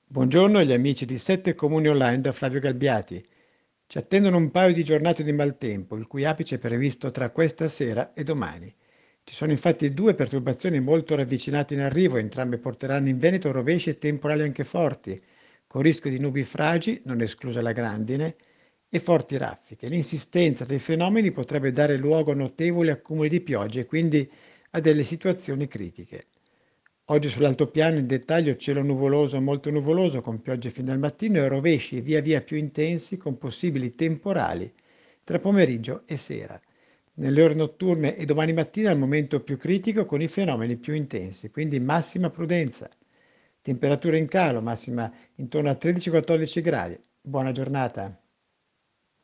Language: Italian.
Buongiorno agli amici di 7 Comuni Online da Flavio Galbiati. Ci attendono un paio di giornate di maltempo, il cui apice è previsto tra questa sera e domani. Ci sono infatti due perturbazioni molto ravvicinate in arrivo, entrambe porteranno in Veneto rovesci e temporali anche forti, con rischio di nubi fragi, non esclusa la grandine, e forti raffiche. L'insistenza dei fenomeni potrebbe dare luogo a notevoli accumuli di piogge e quindi a delle situazioni critiche. Oggi sull'altopiano in dettaglio cielo nuvoloso, molto nuvoloso, con piogge fino al mattino e rovesci via via più intensi con possibili temporali tra pomeriggio e sera. Nelle ore notturne e domani mattina è il momento più critico con i fenomeni più intensi, quindi massima prudenza. Temperatura in calo, massima intorno a 13-14 gradi. Buona giornata.